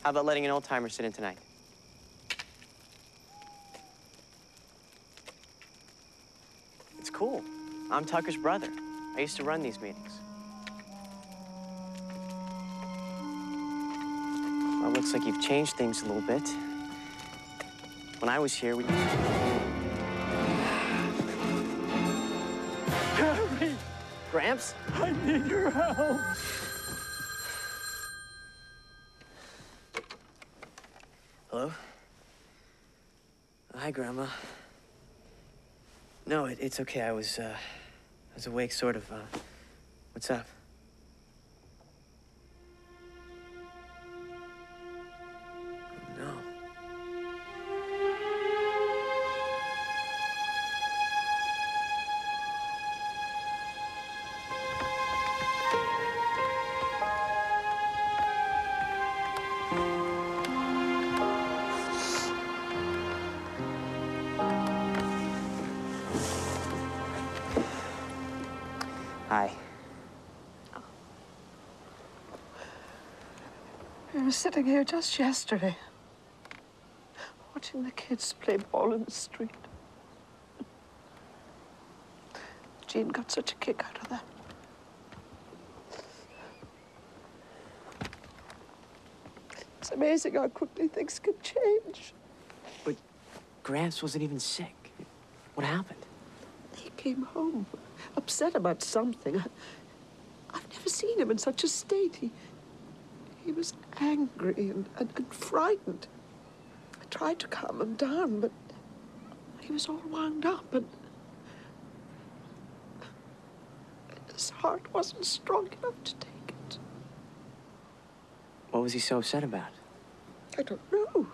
How about letting an old-timer sit in tonight? It's cool. I'm Tucker's brother. I used to run these meetings. Well, it looks like you've changed things a little bit. When I was here, we... Harry! Gramps? I need your help. Hello? Hi, Grandma. No, it's okay. I was awake, sort of. What's up? No. Hi. I was sitting here just yesterday, watching the kids play ball in the street. Jean got such a kick out of that. It's amazing how quickly things can change. But Gramps wasn't even sick. What happened? He came home, upset about something. I've never seen him in such a state. He was angry and frightened. I tried to calm him down, but he was all wound up, and his heart wasn't strong enough to take it. What was he so upset about? I don't know.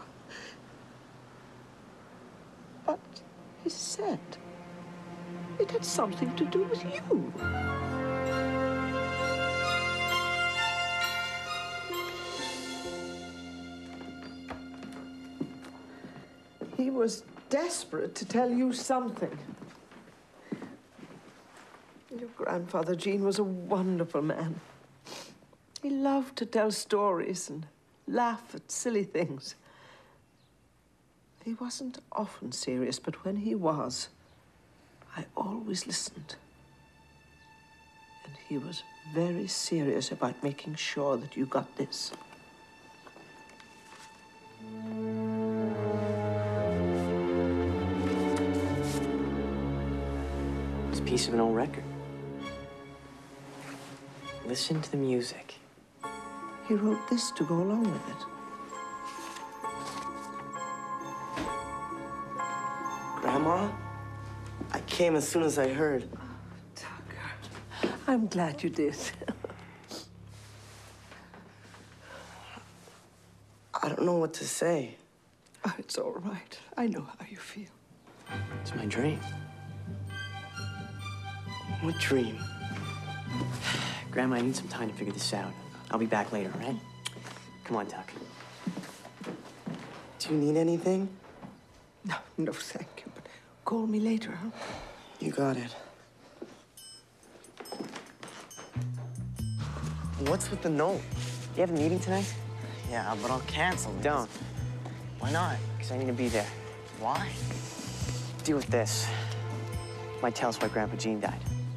But he said it had something to do with you. He was desperate to tell you something. Your grandfather, Jean, was a wonderful man. He loved to tell stories and laugh at silly things. He wasn't often serious, but when he was, I always listened. And he was very serious about making sure that you got this. It's a piece of an old record. Listen to the music. He wrote this to go along with it. Grandma, I came as soon as I heard. Oh, Tucker, I'm glad you did. I don't know what to say. Oh, it's all right. I know how you feel. It's my dream. What dream? Grandma, I need some time to figure this out. I'll be back later, all right? Come on, Tuck. Do you need anything? No, thank you. But call me later, huh? You got it. What's with the note? You have a meeting tonight? Yeah, but I'll cancel it. Don't. Why not? Because I need to be there. Why? Deal with this. Might tell us why Grandpa Jean died.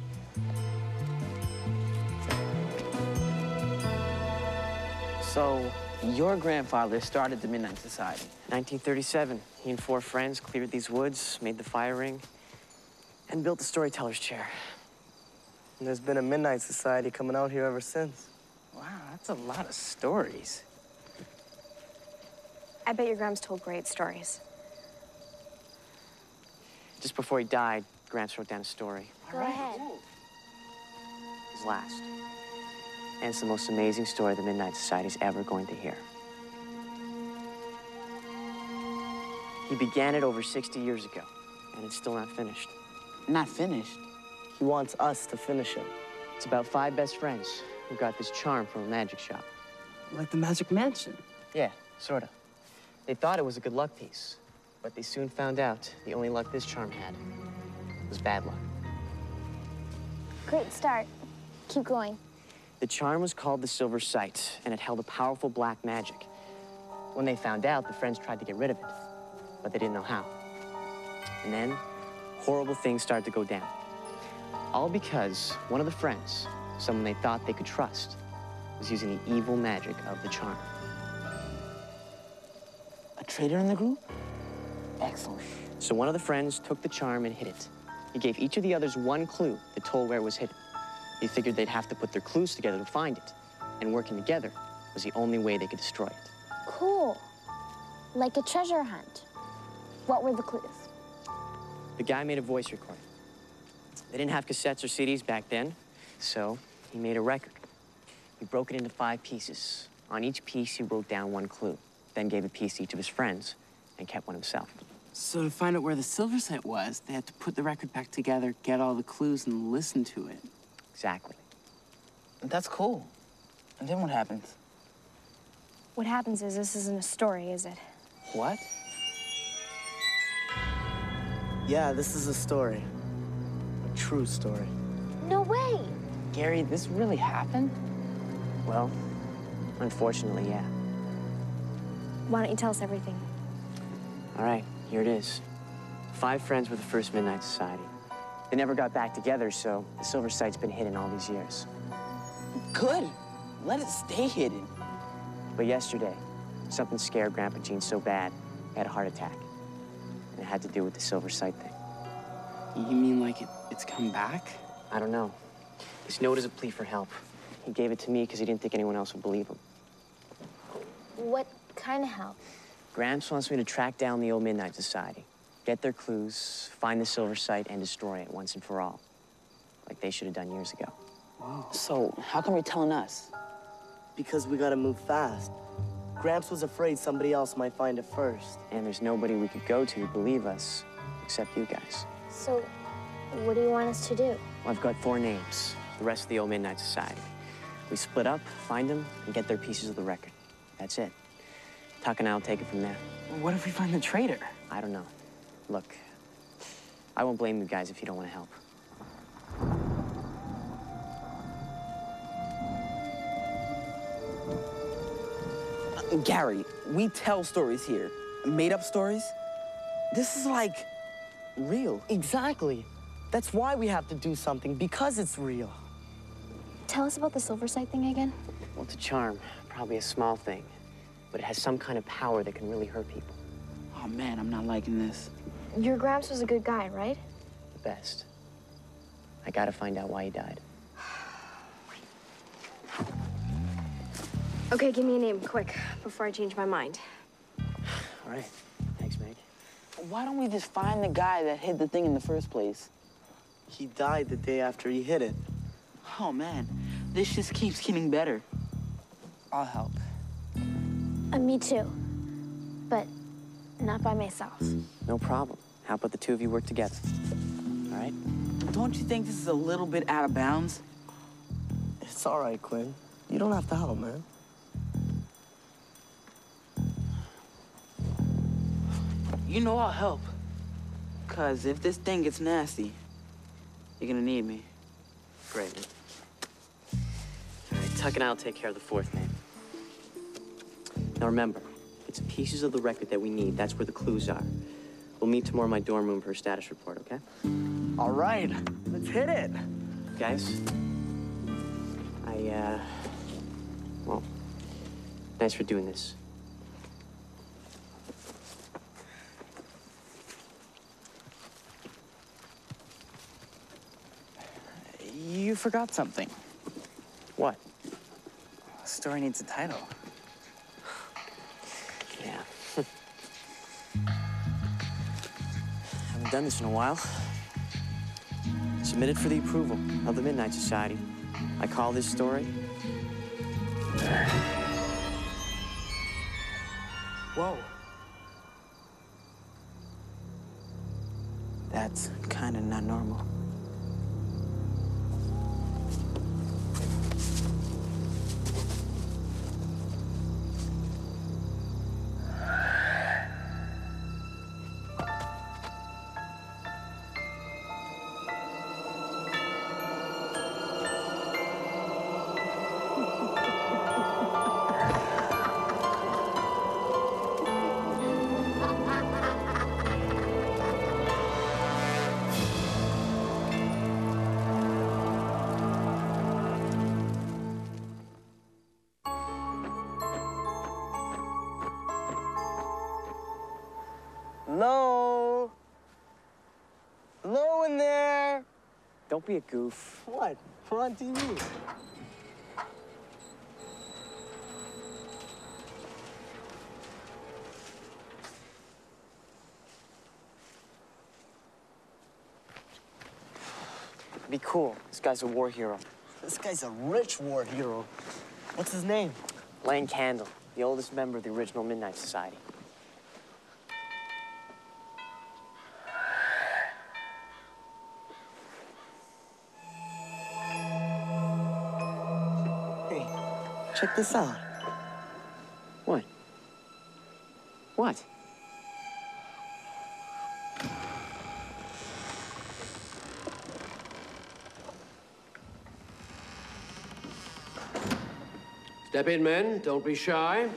So, your grandfather started the Midnight Society. 1937, he and 4 friends cleared these woods, made the fire ring, and built the storyteller's chair. And there's been a Midnight Society coming out here ever since. Wow, that's a lot of stories. I bet your Gramps told great stories. Just before he died, Gramps wrote down a story. Go ahead. His last. And it's the most amazing story the Midnight Society's ever going to hear. He began it over 60 years ago, and it's still not finished. Not finished? He wants us to finish it. It's about 5 best friends who got this charm from a magic shop. Like the Magic Mansion? Yeah, sort of. They thought it was a good luck piece, but they soon found out the only luck this charm had was bad luck. Great start. Keep going. The charm was called the Silver Sight, and it held a powerful black magic. When they found out, the friends tried to get rid of it, but they didn't know how. And then, horrible things started to go down. All because one of the friends, someone they thought they could trust, was using the evil magic of the charm. A traitor in the group? Excellent. So one of the friends took the charm and hid it. He gave each of the others one clue that told where it was hidden. He figured they'd have to put their clues together to find it, and working together was the only way they could destroy it. Cool. Like a treasure hunt. What were the clues? The guy made a voice recording. They didn't have cassettes or CDs back then, so he made a record. He broke it into 5 pieces. On each piece, he wrote down one clue, then gave a piece to each of his friends, and kept one himself. So to find out where the silver set was, they had to put the record back together, get all the clues, and listen to it. Exactly. That's cool. And then what happens? What happens is this isn't a story, is it? What? Yeah, this is a story. A true story. No way! Gary, this really happened? Well, unfortunately, yeah. Why don't you tell us everything? All right, here it is. 5 friends were the first Midnight Society. They never got back together, so the silver sight's been hidden all these years. Good. Let it stay hidden. But yesterday, something scared Grandpa Gene so bad, he had a heart attack. And it had to do with the silver sight thing. You mean like it's come back? I don't know. This note is a plea for help. He gave it to me because he didn't think anyone else would believe him. What kind of help? Gramps wants me to track down the old Midnight Society, get their clues, find the silver sight, and destroy it once and for all. Like they should have done years ago. Whoa. So how come you're telling us? Because we gotta move fast. Gramps was afraid somebody else might find it first. And there's nobody we could go to believe us, except you guys. So, what do you want us to do? Well, I've got 4 names, the rest of the old Midnight Society. We split up, find them, and get their pieces of the record. That's it. Tuck and I'll take it from there. What if we find the traitor? I don't know. Look, I won't blame you guys if you don't want to help. Gary, we tell stories here. Made-up stories. This is like real. Exactly. That's why we have to do something, because it's real. Tell us about the silver sight thing again. Well, it's a charm, probably a small thing, but it has some kind of power that can really hurt people. Oh man, I'm not liking this. Your Gramps was a good guy, right? The best. I gotta find out why he died. Okay, give me a name, quick, before I change my mind. All right. Thanks, Meg. Why don't we just find the guy that hid the thing in the first place? He died the day after he hit it. Oh man, this just keeps getting better. I'll help. Me too. But not by myself. No problem. How about the 2 of you work together? All right? Don't you think this is a little bit out of bounds? It's all right, Quinn. You don't have to help, man. You know I'll help. 'Cause if this thing gets nasty, you're gonna need me. Great. All right, Tuck and I'll take care of the 4th name. Now remember, it's pieces of the record that we need. That's where the clues are. We'll meet tomorrow in my dorm room for a status report, okay? All right, let's hit it. Guys, well, thanks for doing this. You forgot something. What? The story needs a title. Yeah. Haven't done this in a while. Submitted for the approval of the Midnight Society. I call this story... Whoa. That's kind of not normal. Hello? Hello in there? Don't be a goof. What? We're on TV. Be cool. This guy's a war hero. This guy's a rich war hero. What's his name? Lane Candle, the oldest member of the original Midnight Society. Hey, check this out. What? What? Step in, men. Don't be shy.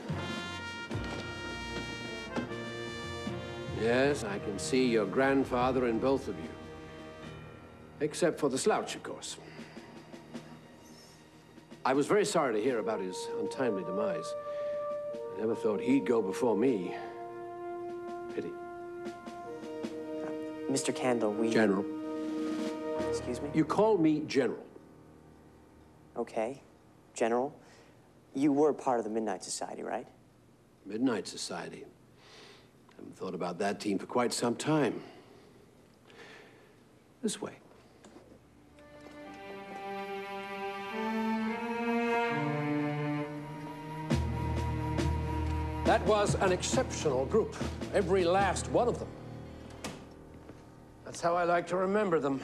Yes, I can see your grandfather in both of you. Except for the slouch, of course. I was very sorry to hear about his untimely demise. I never thought he'd go before me. Pity. Mr. Candle, we... General. Excuse me? You call me General. Okay. General, you were part of the Midnight Society, right? Midnight Society. Haven't thought about that team for quite some time. This way. That was an exceptional group. Every last one of them. That's how I like to remember them.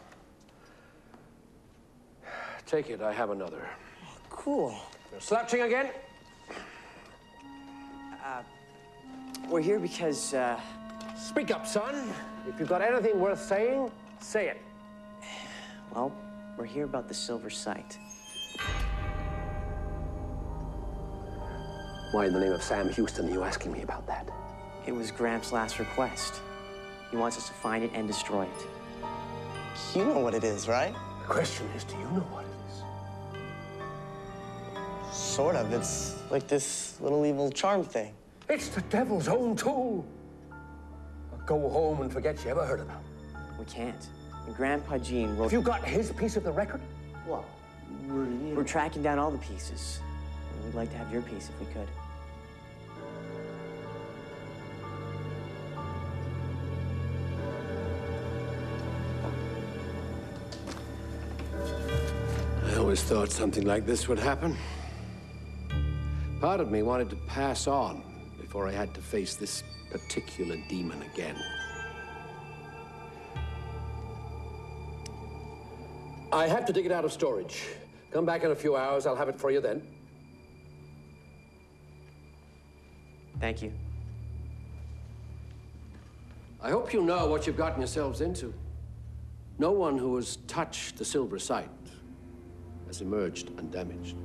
Take it, I have another. Cool. You're slouching again? We're here because, Speak up, son. If you've got anything worth saying, say it. well, we're here about the Silver Sight. Why in the name of Sam Houston are you asking me about that? It was Gramps' last request. He wants us to find it and destroy it. You know what it is, right? The question is, do you know what it is? Sort of. It's like this little evil charm thing. It's the devil's own tool. Now go home and forget you ever heard about it. We can't. And Grandpa Gene wrote... Have you got his piece of the record? What? We're tracking down all the pieces. And we'd like to have your piece if we could. I always thought something like this would happen. Part of me wanted to pass on before I had to face this particular demon again. I have to dig it out of storage. Come back in a few hours, I'll have it for you then. Thank you. I hope you know what you've gotten yourselves into. No one who has touched the Silver Sight has emerged undamaged.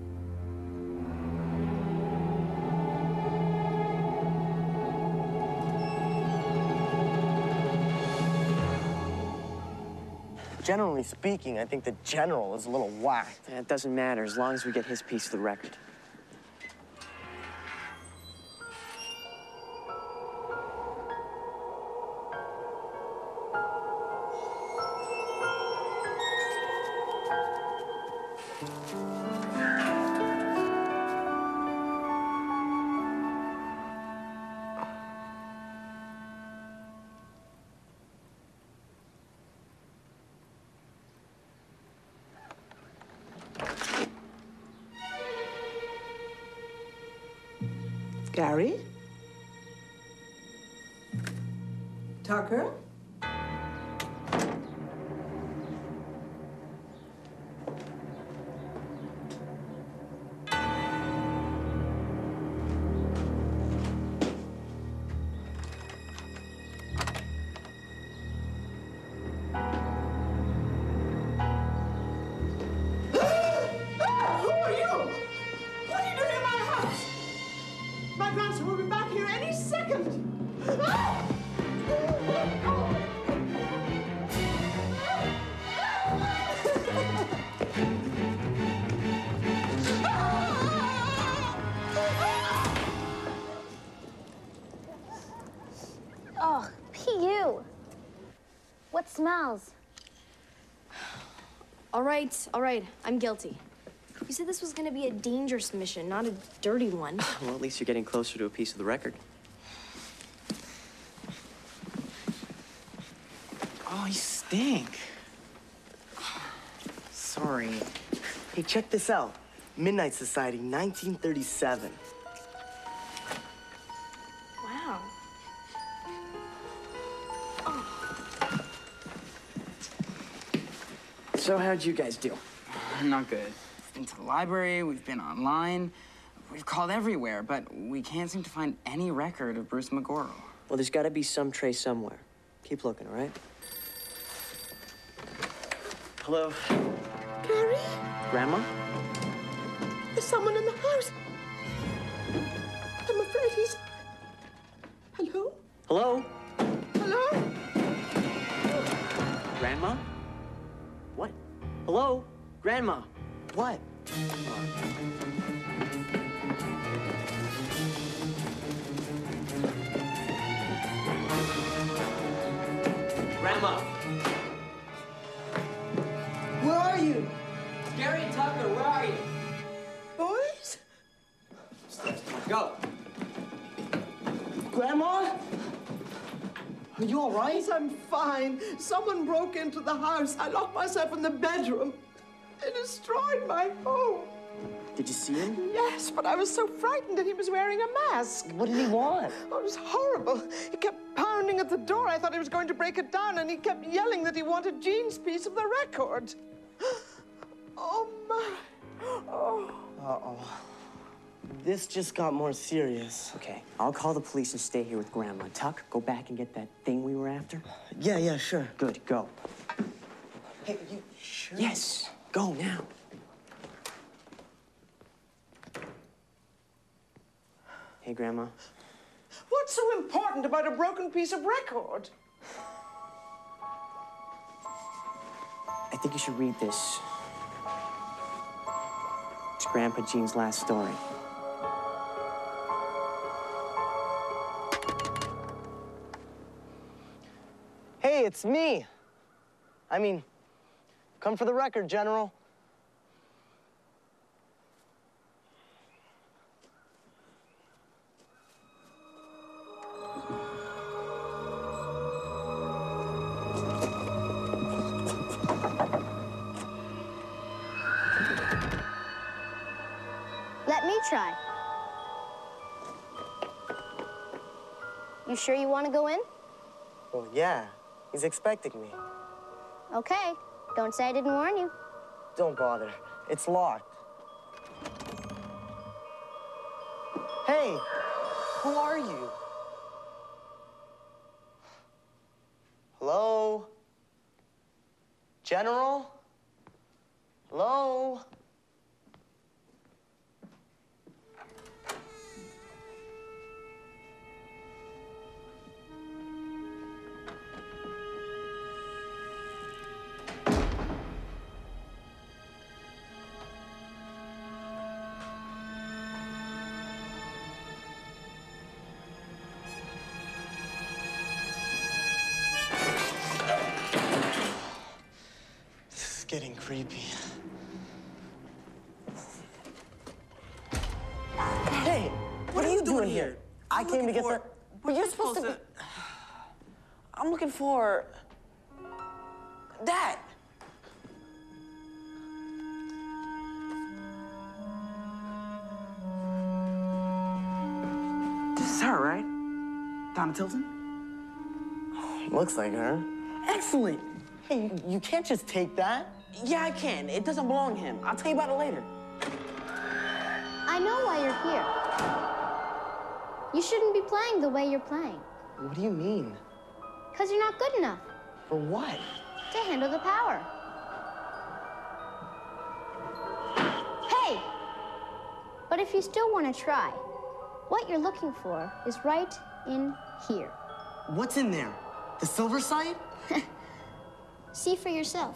Generally speaking, I think the general is a little whacked. It doesn't matter as long as we get his piece of the record. Gary? Tucker? My grandson will be back here any second. You. What smells? All right, I'm guilty. You said this was gonna be a dangerous mission, not a dirty one. Well, at least you're getting closer to a piece of the record. Oh, you stink. Sorry. Hey, check this out. Midnight Society, 1937. Wow. So how'd you guys do? Not good. We've been to the library, we've been online, we've called everywhere, but we can't seem to find any record of Bruce McGorrow. Well, there's got to be some trace somewhere. Keep looking, all right? Hello? Gary, Grandma? there's someone in the house. I'm afraid he's... Hello? Hello? Hello? Grandma? What? Hello? Grandma? What? Grandma? Where are you? Gary and Tucker, where are you? Boys? Go. Grandma? Are you all right? Yes, I'm fine. Someone broke into the house. I locked myself in the bedroom. They destroyed my home. Did you see him? Yes, but I was so frightened that he was wearing a mask. What did he want? Oh, it was horrible. He kept pounding at the door. I thought he was going to break it down, and he kept yelling that he wanted Jean's piece of the record. Oh, my. Oh. Uh-oh. This just got more serious. Okay, I'll call the police and stay here with Grandma. Tuck, go back and get that thing we were after. Yeah, sure. Good, go. Hey, you sure? Yes, go now. Hey, Grandma. What's so important about a broken piece of record? I think you should read this. It's Grandpa Gene's last story. Hey, it's me. I mean, come for the record, General. Let me try. You sure you want to go in? Well, yeah. He's expecting me. Okay. Don't say I didn't warn you. Don't bother. It's locked. Hey, who are you? Hello? General? Hello? Getting creepy. Hey, what are you doing here? I came to get the... But you're supposed to... I'm looking for... that. This is her, right? Donna Tilton? Looks like her. Excellent. Hey, you can't just take that. Yeah, I can. It doesn't belong to him. I'll tell you about it later. I know why you're here. You shouldn't be playing the way you're playing. What do you mean? Because you're not good enough For what? to handle the power. Hey! But if you still want to try, what you're looking for is right in here. What's in there? The silver side? See for yourself.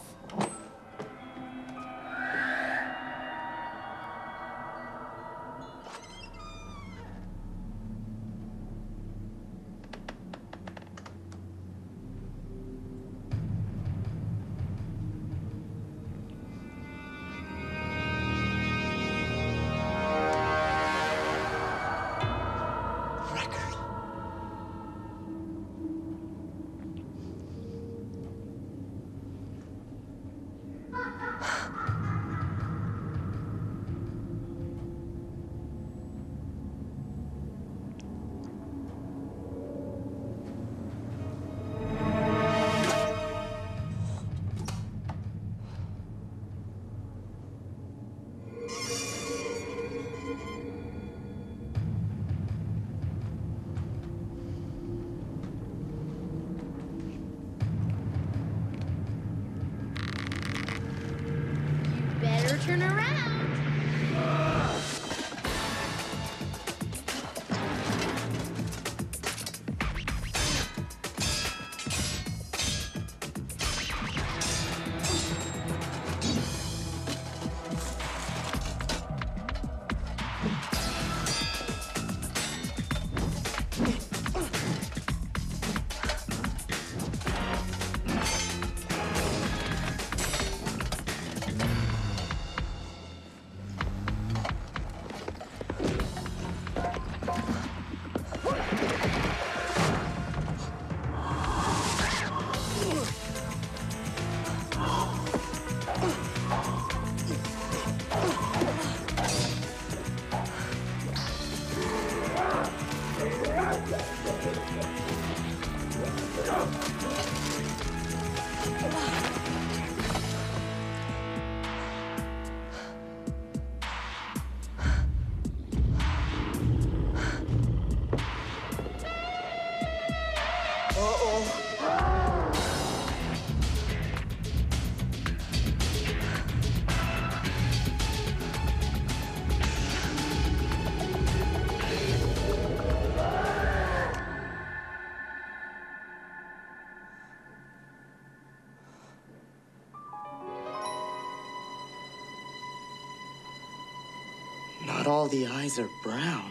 Not all the eyes are brown.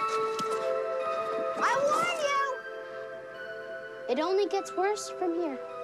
I warn you! It only gets worse from here.